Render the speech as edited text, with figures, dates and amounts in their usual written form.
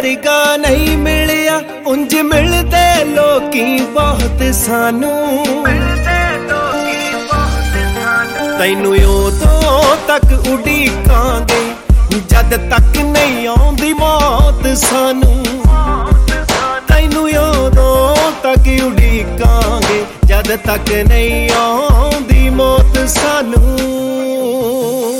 ਵਰਗਾ ਨਹੀਂ ਮਿਲਿਆ ਉਂਝ ਮਿਲਦੇ ਲੋਕੀ ਬਹੁਤ ਸਾਨੂੰ ਤੈਨੂੰ ਉਦੋਂ ਤੱਕ ਉਡੀਕਾਂਗੇ ਜਦ ਤੱਕ ਨਹੀਂ ਆਉਂਦੀ ਮੌਤ ਸਾਨੂੰ ਤੈਨੂੰ ਉਦੋਂ ਤੱਕ ਉਡੀਕਾਂਗੇ ਜਦ ਤੱਕ ਨਹੀਂ ਆਉਂਦੀ ਮੌਤ ਸਾਨੂੰ